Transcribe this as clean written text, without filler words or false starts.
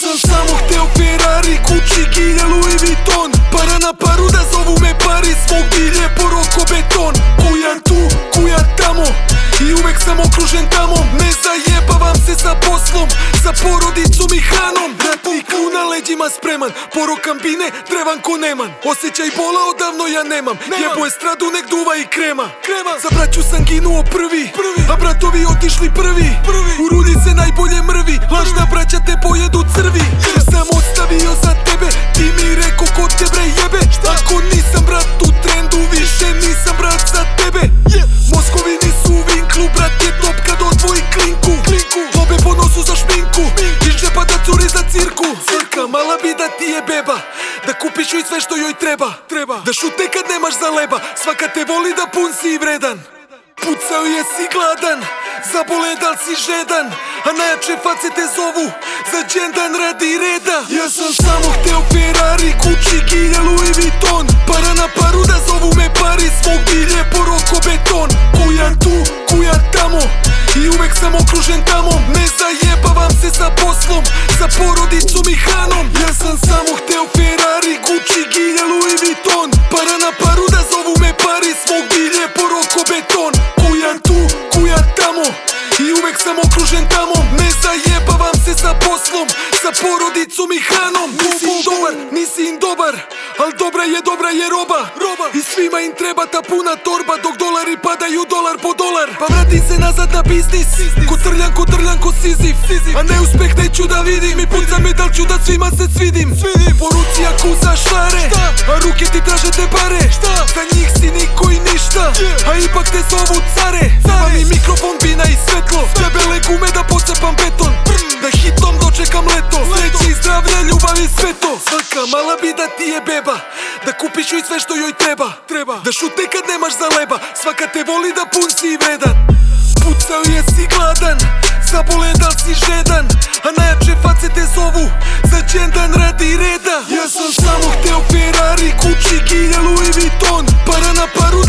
sam samo hteo Ferrari, Gucci, Gilja, Louis Vuitton. Para na paru da zovu me Paris, mog bilje poroko beton. Kujan tu, kujan tamo i uvek sam okružen tamo. Ne zajebavam se sa poslom, sa porodicom i hranom. Ratnik na leđima spreman, porokam bine, drevan ko neman. Osjećaj bola odavno ja nemam, jebo estradu nek duva i krema. Za braću sam ginuo prvi, a bratovi otišli prvi. U rulji se najbolje mrvi, lažna braća te pojedu crvi. Jer sam ostavio za tebe, ti mi reko ko te bre jebe. Ako nisam brat u trendu, više nisam brat za tebe. Mozgovi nisu u vinklu, brat je top kad odvoji klinku. Lobe po nosu za šminku, iz džepa da curi za cirku. Crka mala bi da ti je beba, da kupiš joj sve što joj treba. Da šute kad nemaš za leba, svaka te voli da pun si i vredan. Pucao je si gladan, zabole dal si žedan, a najjače face te zovu za džendan radi reda. Ja sam samo hteo Ferrari, Gucci, Gilja, Louis Vuitton. Para na paru da zovu me Paris, mog bilje poroko beton. Kujan tu, kujan tamo i uvek sam okružen tamo. Ne zajebavam se sa poslom, sa porodicom i hranom. Ja sam samo hteo Ferrari, Gucci, Gilja, Louis Vuitton. Para na paru da zovu me Paris, mog bilje poroko beton. Kujan tu, kujan tamo i uvek sam okružen tamo. Ne zajebavam se sa poslom, sa porodicom i hranom. Nisi im dobar, nisi im dobar, al dobra je roba. I svima im treba ta puna torba, dok dolari padaju dolar po dolar. Pa vratim se nazad na biznis, ko trljan ko Sizif. A neuspeh neću da vidim i pucam medal ću da svima se svidim. Po ruci akuza šare, a ruke ti traže te pare. Za njih si niko i ništa, a ipak te zovu care. Treba mi mikrofon, bina i svetlo, debele gume da pocepam beton. Da hitom dočekam leto, sreće i zdravlja, ljubav i sve to. Svaka mala bi da ti je beba, da kupiš joj sve što joj treba. Da šute kad nemaš za leba, svaka te voli da pun si i vredan. Pucao je si gladan, zabole dal si žedan, a najjače face te zovu za džendan radi reda. Ja sam samo hteo Ferrari, Gucci, Gilja, Louis Vuitton. Para na paru